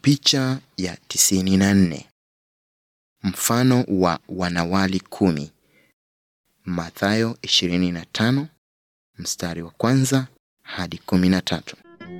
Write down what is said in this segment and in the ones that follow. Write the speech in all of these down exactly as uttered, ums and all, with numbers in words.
Picha ya tisini na nne. Mfano wa wanawali kumi. Mathayo ishirini na tano mstari wa kwanza hadi kumi na tatu.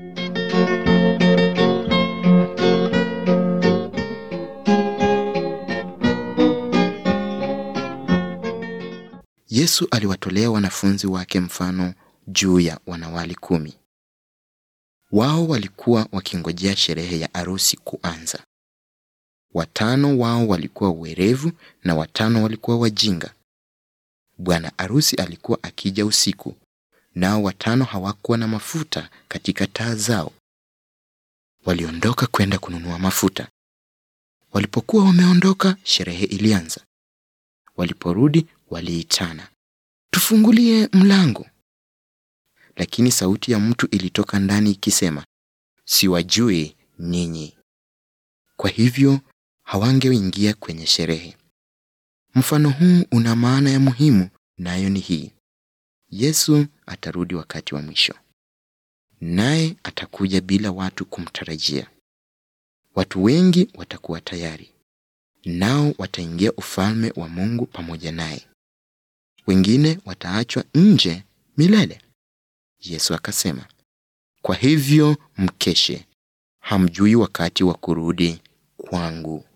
Yesu aliwatolea wanafunzi wake mfano juu ya wanawali kumi. Wao walikuwa wakingojea sherehe ya arusi kuanza. Watano wao walikuwa werevu na watano walikuwa wajinga. Bwana arusi alikuwa akija usiku, nao watano hawakuwa na mafuta katika taa zao. Waliondoka kwenda kununua mafuta. Walipokuwa wameondoka, sherehe ilianza. Waliporudi, waliitana, "Tufungulie mlango." Lakini sauti ya mtu ilitoka ndani ikisema, "Siwajui nyinyi." Kwa hivyo hawangeingia kwenye sherehe. Mfano huu una maana ya muhimu, nayo ni hii: Yesu atarudi wakati wa mwisho, naye atakuja bila watu kumtarajia. Watu wengi watakuwa tayari, nao wataingia ufalme wa Mungu pamoja naye. Wengine wataachwa nje milele. Yesu akasema, "Kwa hivyo mkeshe, hamjui wakati wa kurudi kwangu."